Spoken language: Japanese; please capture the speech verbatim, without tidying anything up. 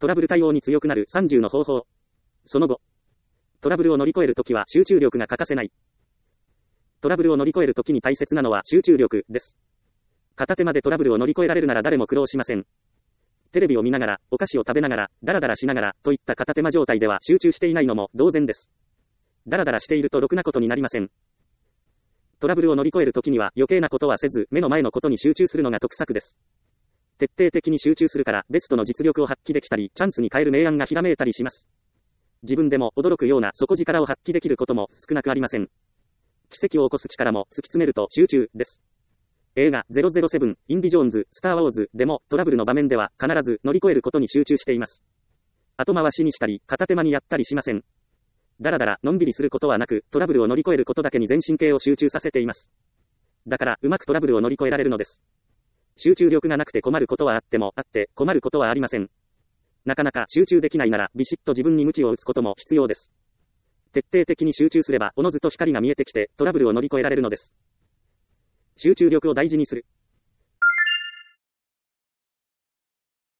トラブル対応に強くなるさんじゅうの方法。その後、トラブルを乗り越えるときは集中力が欠かせない。トラブルを乗り越えるときに大切なのは集中力です。片手間でトラブルを乗り越えられるなら誰も苦労しません。テレビを見ながら、お菓子を食べながら、ダラダラしながら、といった片手間状態では集中していないのも同然です。ダラダラしているとろくなことになりません。トラブルを乗り越えるときには余計なことはせず、目の前のことに集中するのが得策です。徹底的に集中するから、ベストの実力を発揮できたり、チャンスに変える明暗がひらめいたりします。自分でも驚くような底力を発揮できることも少なくありません。奇跡を起こす力も突き詰めると集中です。映画ゼロゼロセブン、インディ・ジョーンズ、スター・ウォーズでもトラブルの場面では必ず乗り越えることに集中しています。後回しにしたり、片手間にやったりしません。だらだら、のんびりすることはなく、トラブルを乗り越えることだけに全神経を集中させています。だから、うまくトラブルを乗り越えられるのです。集中力がなくて困ることはあっても、あって困ることはありません。なかなか集中できないなら、ビシッと自分に鞭を打つことも必要です。徹底的に集中すれば、おのずと光が見えてきて、トラブルを乗り越えられるのです。集中力を大事にする。